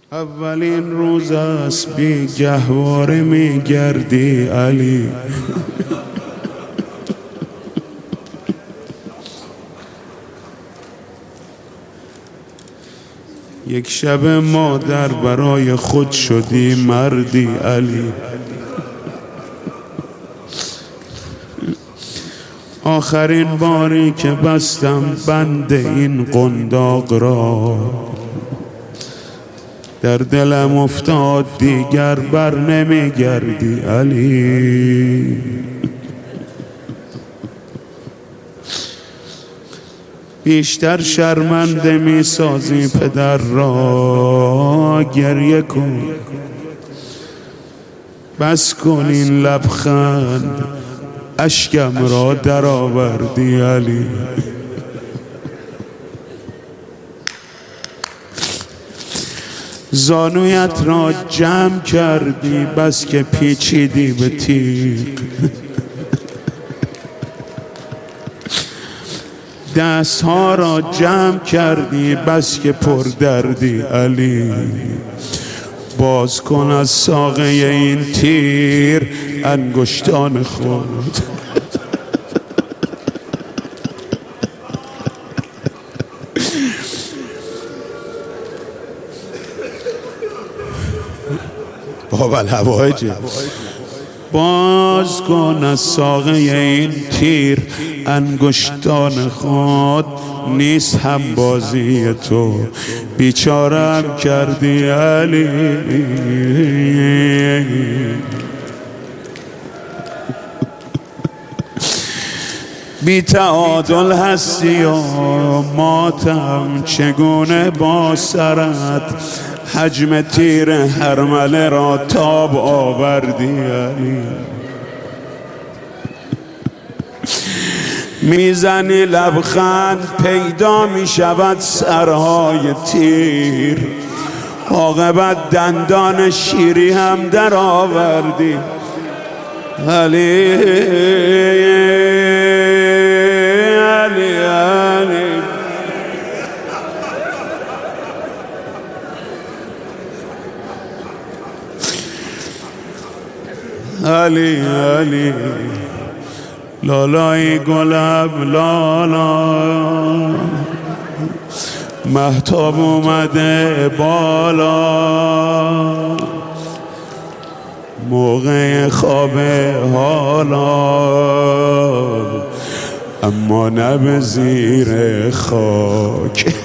اولین روز است بی گهواره می گردی علی. یک شب مادر برای خود شدی مردی علی. آخرین باری که بستم بند این قنداق را، در دلم افتاد دیگر بر نمیگردی علی. بیشتر شرمنده می سازی پدر را، گریه کن بس کن این لبخند، اشکم را در آوردی علی. زانویت را جمع کردی بس که پیچیدی به تیغ، دست ها را جمع کردی بس که پر دردی علی. باز کن از ساقه این تیر انگشتان خود، باب الهوایجه. باز کن از ساقه این تیر انگشتان خود، نیست هم بازی تو بیچارم کردی علی. بی تعادل هستی و ماتم چگونه با سرت، حجم تیر هرمله را تاب آوردی علی. میزنی لبخند پیدا میشود سرهای تیر، عاقبت دندان شیری هم در آوردی علی. علی علی علی علی لالای گلب لالا، مهتاب اومده بالا، موقع خواب حالا، اما نه به زیر خاک.